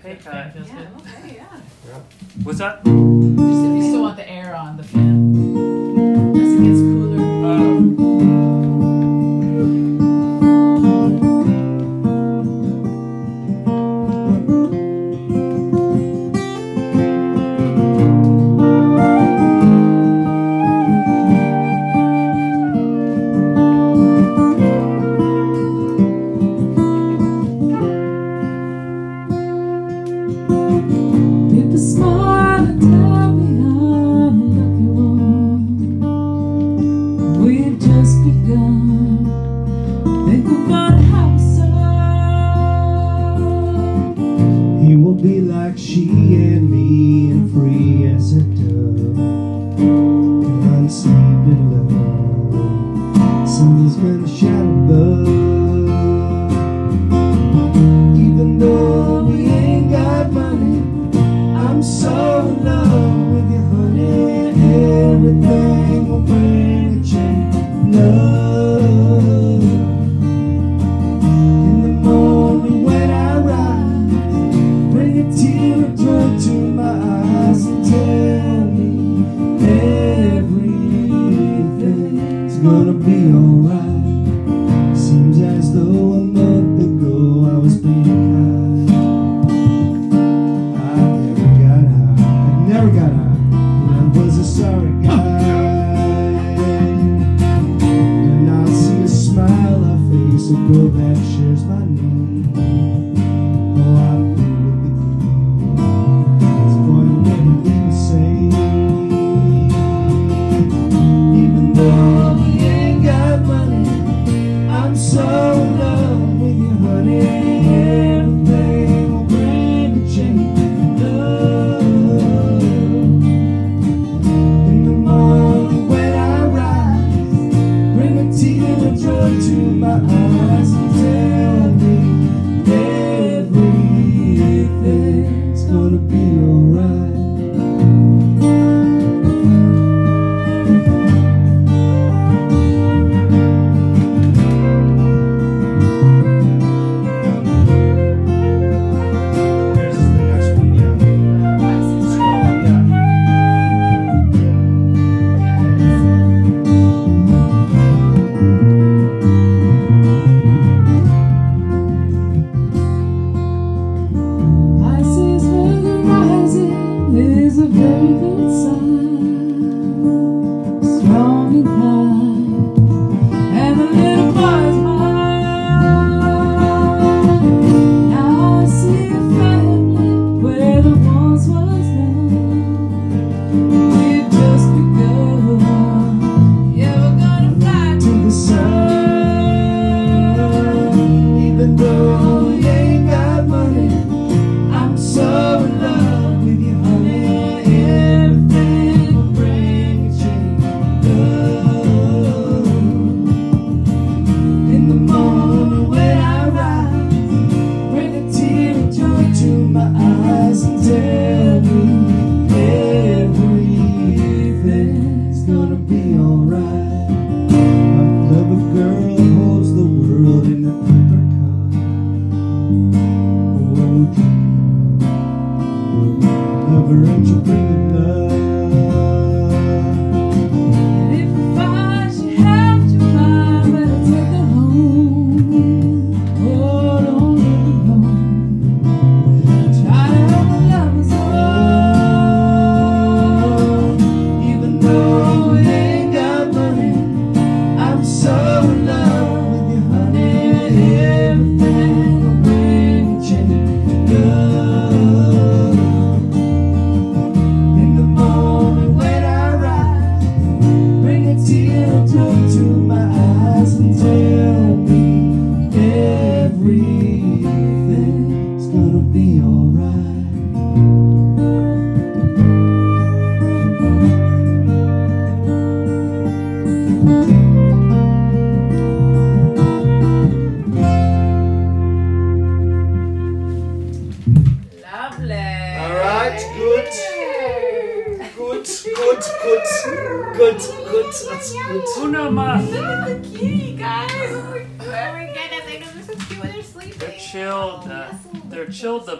pay cut. Feels good. Okay, yeah. What's that? Just if you still want the air on the fan. As it gets cooler. People smile and tell me I'm a lucky one. We've just begun. Think about how so. He will be like she and me, and free as a dove, unsaved in love. Something's gonna shine above. Even though we ain't got money, I'm so in love with you, honey. Everything will bring a change. Love. In the morning when I rise, bring a tear of joy to my eyes and tell me everything's gonna be alright. Seems as though a month ago I was being high. I never got high, and I was a sorry guy. And I see a smile, a face, a girl that shares my name. Oh, I'm through with the game. This boy will never be the same. Even though we ain't got money, I'm so in love with you, honey. Everything will bring a change. Love. In the morning when I rise, bring a tear of joy to my eyes and tell me everything's gonna be alright. There's the next one, yeah. Pisces moon rising is a very good sign. Strong and kind, and the little boy's mine. Now I see a family where the once was none. We've just begun. Yeah, we're gonna fly To the sun, even though we ain't got money, I'm so in love with you, honey. Everything will bring a change. Love. In the morning when I rise, bring a tear of joy to my eyes and tell me everything's gonna be alright. I love a girl who holds the world in a paper cup. Oh, drink love. Love her and she'll bring you love. And if we find she has to fly, better take her home. Oh, don't let her go. Try to help her lovers home. Even though we ain't got money, I'm so in love with you, honey. Everything will bring a change. Love. In the morning when I rise, bring a tear of joy to my eyes and tell me everything's gonna be alright. Lovely. All right, good. That's good. Una mas. Look at the kitty, guys. Oh my goodness, I know they're so cute when they're sleeping. They're chilled. They're chilled. The